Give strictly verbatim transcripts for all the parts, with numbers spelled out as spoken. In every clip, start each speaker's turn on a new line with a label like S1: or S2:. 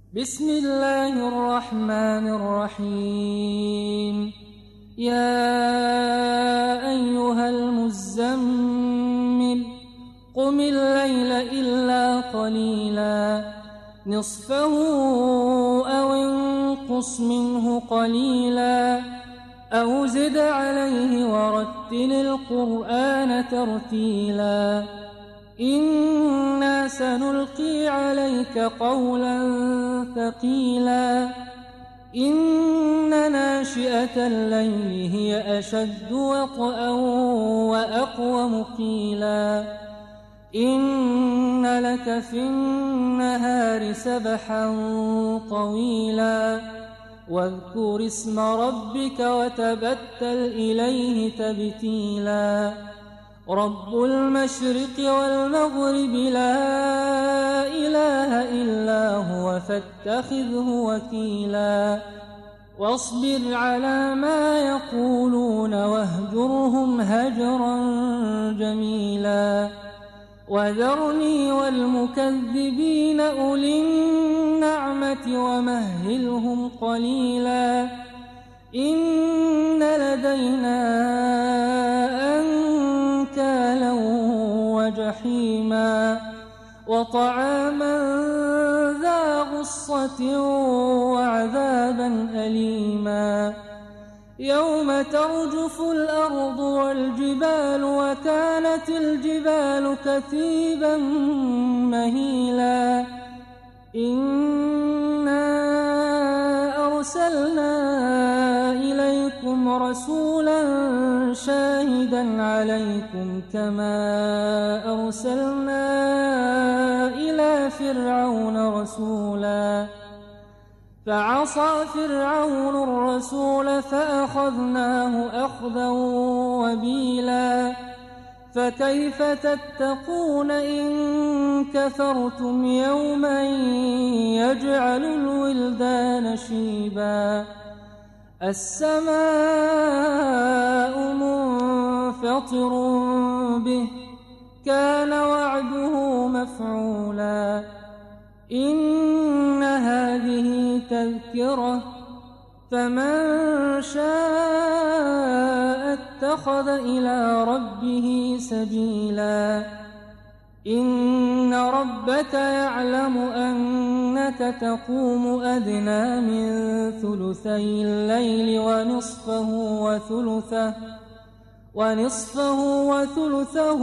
S1: بسم الله الرحمن الرحيم. يا أيها المزمل قم الليل إلا قليلا نصفه أو انقص منه قليلا أو زد عليه ورتل القرآن ترتيلا إنا سنلقي عليك قولا ثقيلا إن ناشئة الليل هي أشد وطئا وأقوم قيلا إن لك في النهار سبحا طويلا واذكر اسم ربك وتبتل إليه تبتيلا رب المشرق والمغرب لا إله إلا هو فاتخذه وكيلا واصبر على ما يقولون واهجرهم هجرا جميلا وذرني والمكذبين أولي النعمة ومهلهم قليلا إن لدينا أنكالا وجحيما وطعاما ذا غصة وعذابا أليما يوم ترجف الأرض والجبال وكانت الجبال كثيبا مهيلا إنا أرسلنا إليكم رسولا شاهدا عليكم كما أرسلنا إلى فرعون رسولا فعصى فرعون الرسول فأخذناه أخذا وبيلا فكيف تتقون إن كفرتم يوما يجعل الولدان شيبا السماء منفطر به كان وعده مفعولا إن هذه تذكرة فمن شاء اتخذ إلى ربه سبيلا إن ربك يعلم أنك تقوم أدنى من ثلثي الليل ونصفه وثلثه ونصفه وثلثه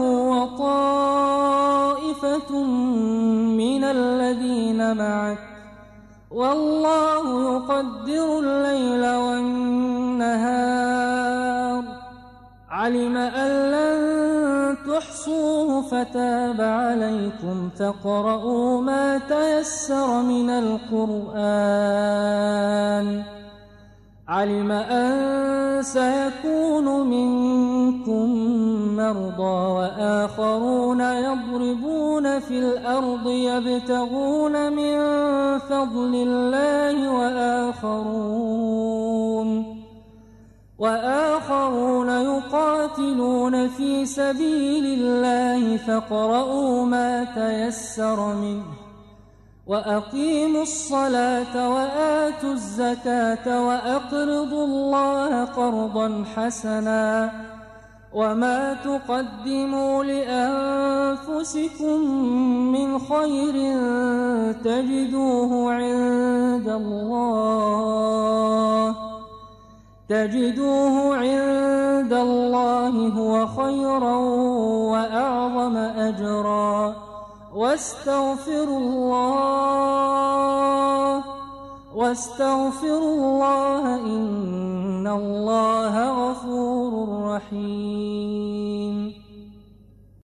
S1: وطائفة من الذين معك والله يقدر الليل والنهار علم أن لن تحصوه فتاب عليكم فاقرؤوا ما تيسر من القرآن علم أن سيكون منكم مرضى وآخرون يضربون في الأرض يبتغون من فضل الله وآخرون وآخرون يقاتلون في سبيل الله فاقرؤوا ما تيسر منه وأقيموا الصلاة وآتوا الزكاة وأقرضوا الله قرضا حسنا وما تقدموا لأنفسكم من خير تجدوه عند الله تجدوه عند الله هو خيرا وأعظم أجرا واستغفروا الله واستغفروا الله